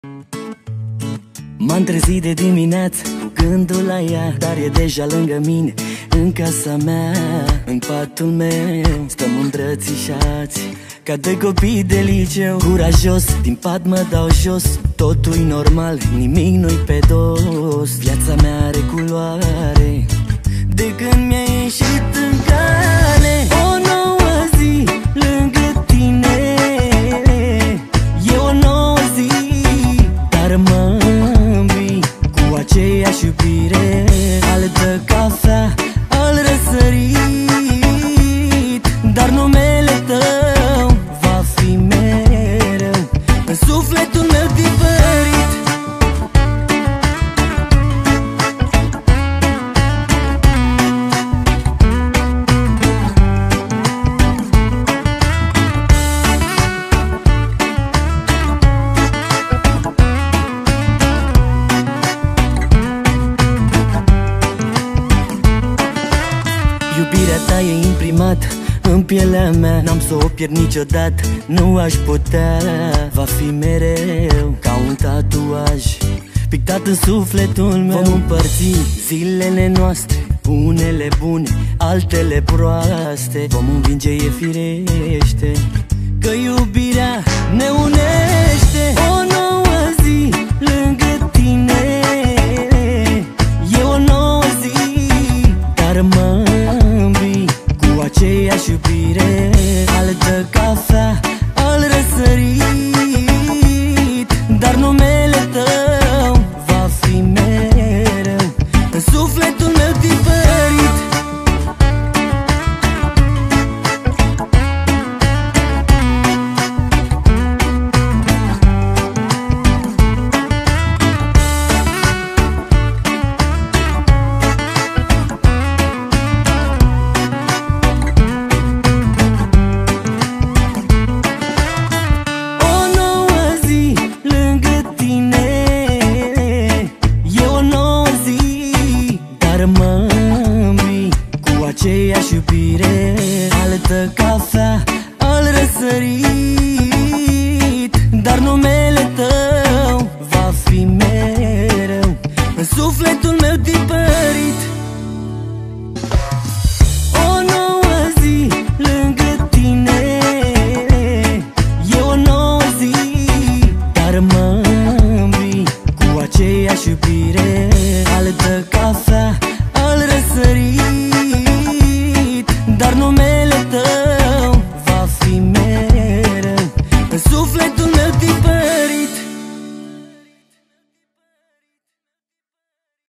M-am trezit de dimineață cu gândul la ea, dar e deja lângă mine, în casa mea. În patul meu stăm îmbrățișați ca doi copii de liceu. Curajos, din pat mă dau jos, totul-i normal, nimic nu-i pe dos. Viața mea are culoare de când mi-a ieșit în cale. O nouă zi lângă tine, e o nouă zi, dar mă îmbui cu aceeași iubire. Altă cafea, al răsărit, dar numele tău va fi mereu în sufletul meu diferit. Iubirea ta e imprimată în pielea mea, n-am să o pierd niciodată, nu aș putea. Va fi mereu ca un tatuaj pictat în sufletul meu. Vom împărți zilele noastre, unele bune, altele proaste. Vom învinge, e firește, că iubirea ne unește. O nouă zi lângă tine, e o nouă zi, dar mă îmbui cu aceeași iubire. Altă cafea, al răsărit, dar numele tău va fi mereu în sufletul meu diferit. Mă îmbui cu aceeași iubire. Altă cafea, al răsărit, dar numele tău va fi mereu în sufletul meu tipărit. O nouă zi lângă tine, e o nouă zi, dar mă îmbui cu aceeași iubire. Altă